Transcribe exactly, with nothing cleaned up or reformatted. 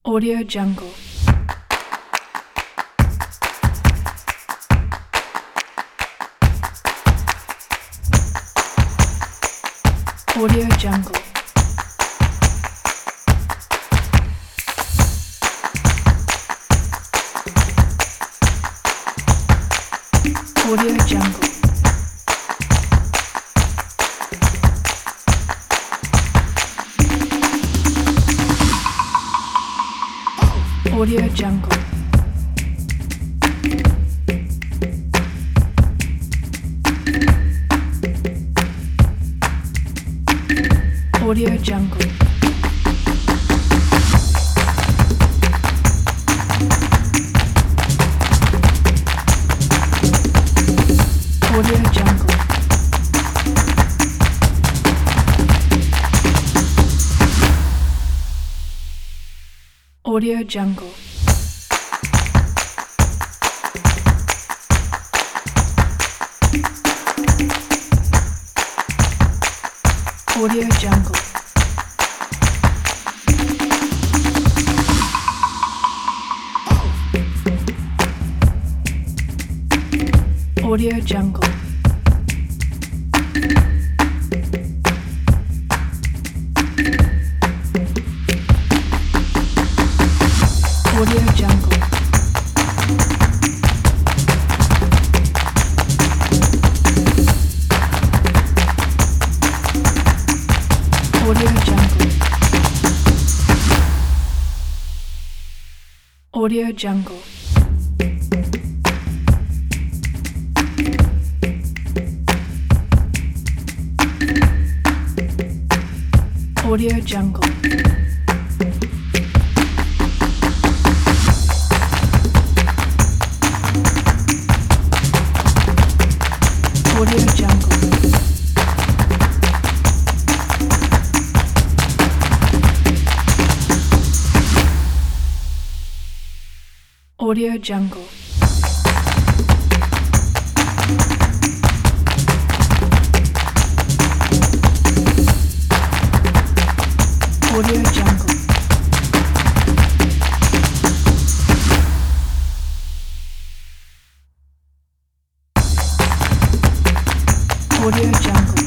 Audio Jungle. Audio Jungle. Audio Jungle. Audio Jungle. Audio Jungle. Audio Jungle. Audio Jungle. Audio Jungle. Audio Jungle. Audio Jungle. Audio Jungle. Audio Jungle. Audio Jungle. Audio Jungle. Audio Jungle. Audio Jungle. Audio Jungle.